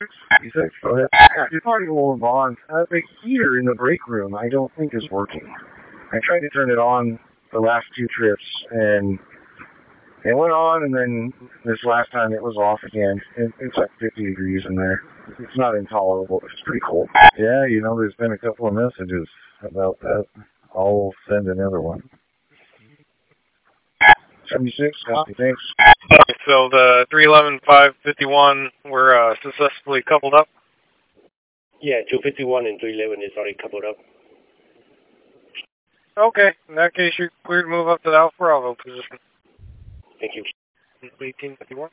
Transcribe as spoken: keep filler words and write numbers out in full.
fifty-six, go ahead. Yeah, you're talking to Old Vaughn. Uh, the heater in the break room, I don't think is working. I tried to turn it on the last two trips, and it went on, and then this last time it was off again. It, it's like fifty degrees in there. It's not intolerable. It's pretty cold. Yeah, you know, there's been a couple of messages about that. I'll send another one. seventy-six, copy, thanks. Okay, so the three eleven five fifty-one were uh, successfully coupled up? Yeah, two fifty-one and three eleven is already coupled up. Okay, in that case, you're clear to move up to the Alpha Bravo position. Thank you. eighteen fifty-one.